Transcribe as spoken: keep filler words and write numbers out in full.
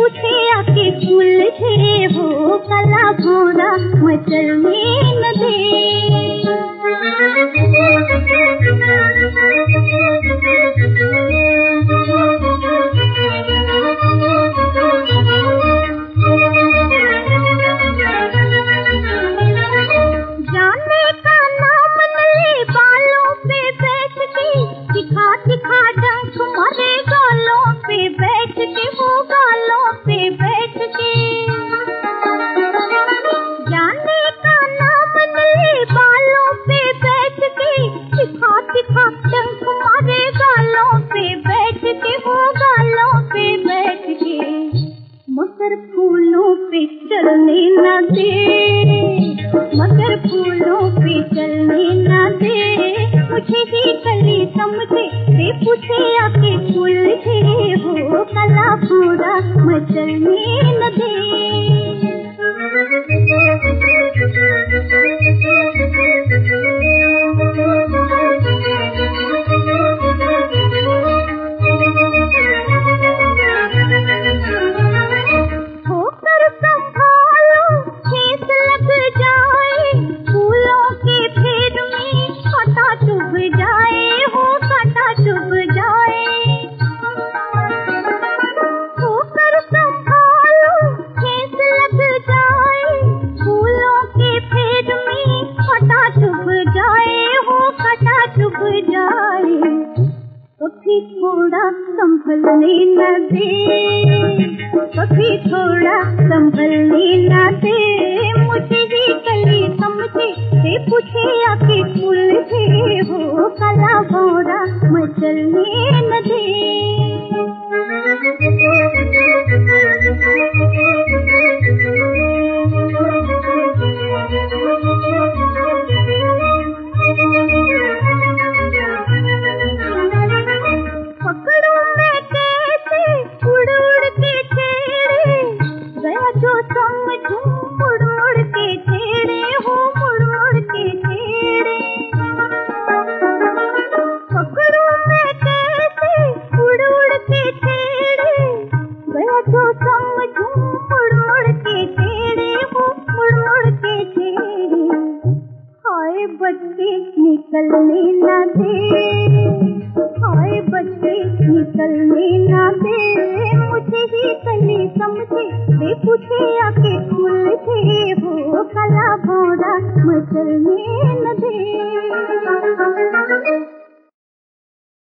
पूछे आके सुलझे वो काला घोड़ा मचलने न दे। जाने का नाम ले बालों पे बैठ के, दिखा दिखा डंक मारे गालों पे बैठ के, वो गालों पे बैठ के। जाने का नाम ले बालों पे बैठ के, दिखा दिखा डंक मारे गालों पे बैठ के, वो गालों पे बैठ के। मगर फूलों पे चलने न दे, मगर फूलों पे चलने न दे। मुझे ही कली समझे वे पूछे आके सुलझे वो काला घोड़ा मचलने न दे। होकर संभालो ठेस लग जाए, फूलों के फेर में कांटा चुभ जाए, हो कांटा चुभ जाए। होकर संभालो ठेस लग जाए, फूलों के फेर में कांटा चुभ जाए, हो कांटा चुभ जाए। कभी थोड़ा संभलने न दे, कभी थोड़ा संभलने न दे। मुझे ही कली समझे वे पूछे आके सुलझे वो काला घोड़ा मचलने न दे। पकड़ो मैं कैसे उड़ उड़ के छेड़े, गया जो समझूं मुड़ मुड़ के छेड़े, हो मुड़ मुड़ के छेड़े। पकड़ो मैं कैसे उड़ उड़ के छेड़े, गया जो समझूं मुड़ मुड़ के छेड़े, हो मुड़ मुड़ के छेड़े। हाय बच्चे निकलने न दे, हाय बच्चे निकलने न दे। मुझे ही कली समझे वे पूछे आके